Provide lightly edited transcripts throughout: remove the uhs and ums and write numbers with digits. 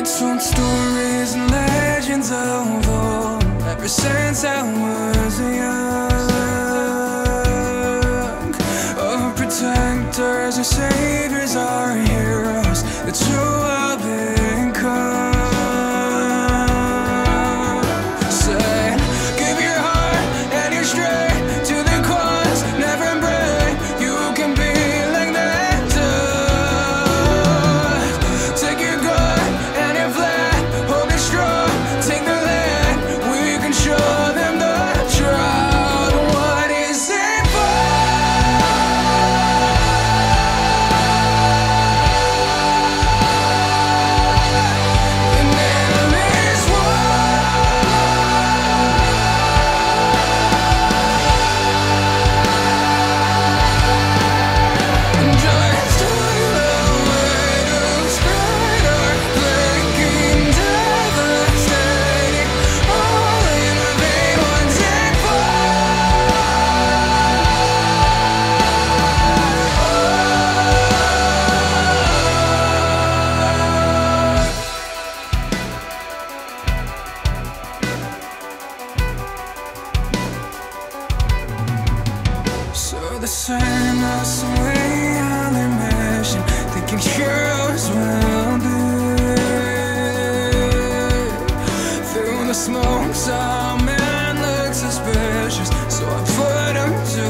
told stories and legends of old ever since I was young. Our protectors, our saviors, our heroes, the true have become. Say, give your heart and your strength to the cause, never break. You can be like that dove. Take your gut and your flag, hold it strong. Take the land, we can show them the truth. What is it for? So the same of some way on their mission, thinking heroes will be. Through the smoke, some man looked suspicious, so I put him to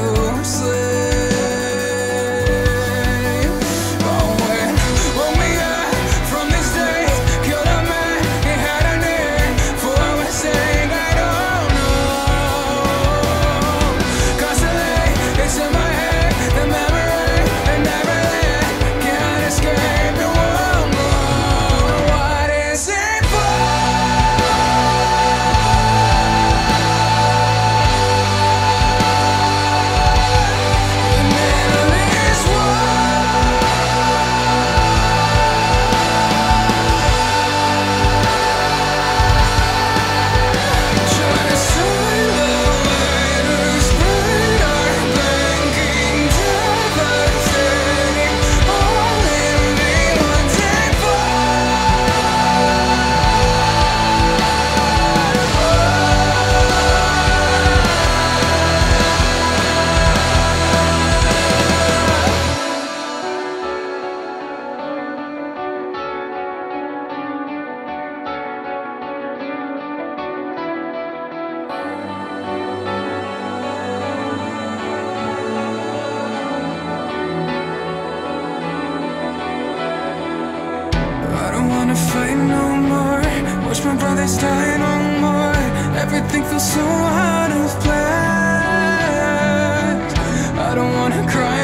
sleep. Oh, when woke me up from this day, killed a man, he had a name. For I was saying I don't know. Constantly, it's in my head, the memory, and never let, can't escape, it won't go. What is it for? The middle is trying to soil the light, spread our blinking, devastating, all in me one day I don't wanna fight no more, watch my brothers die no more. Everything feels so out of place. I don't wanna cry